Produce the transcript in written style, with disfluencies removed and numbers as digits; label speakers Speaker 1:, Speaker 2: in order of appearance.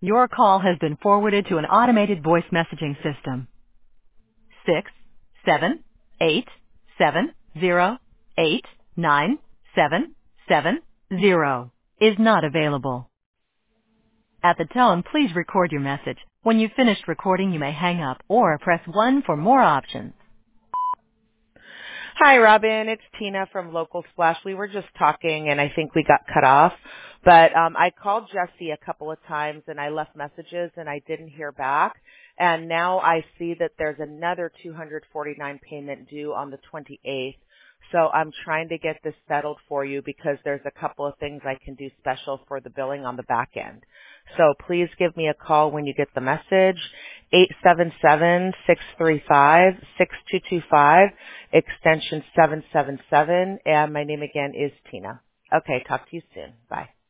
Speaker 1: Your call has been forwarded to an automated voice messaging system. 67870897770 is not available. At the tone, please record your message. When you've finished recording, you may hang up or press 1 for more options.
Speaker 2: Hi, Robin. It's Tina from Local Splash. We were just talking, and I think we got cut off. But I called Jesse a couple of times, and I left messages, and I didn't hear back. And now I see that there's another $249 payment due on the 28th. So I'm trying to get this settled for you because there's a couple of things I can do special for the billing on the back end. So please give me a call when you get the message, 877-635-6225, extension 777, and my name again is Tina. Okay, talk to you soon. Bye.